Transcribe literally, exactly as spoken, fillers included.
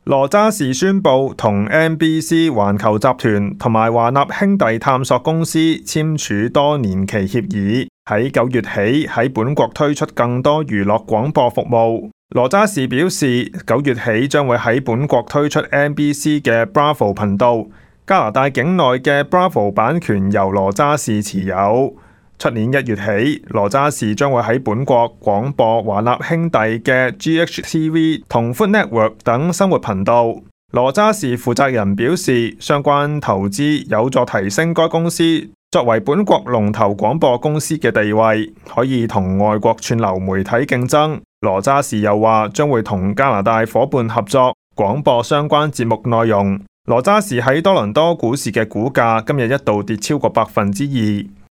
羅渣士宣布同 N B C 環球集團同埋華納兄弟探索公司簽署多年期協議，喺九月起喺本國推出更多娛樂廣播服務。羅渣士表示，九月起將會喺本國推出 N B C 嘅 Bravo 頻道，加拿大境內嘅 Bravo 版權由羅渣士持有。出年一月起，羅渣士將會喺本國廣播華納兄弟嘅 G H T V 同 Food Network 等生活頻道。羅渣士負責人表示，相關投資有助提升該公司作為本國龍頭廣播公司嘅地位，可以同外國串流媒體競爭。羅渣士又話將會同加拿大夥伴合作廣播相關節目內容。羅渣士喺多倫多股市嘅股價今日一度跌超過百分之二。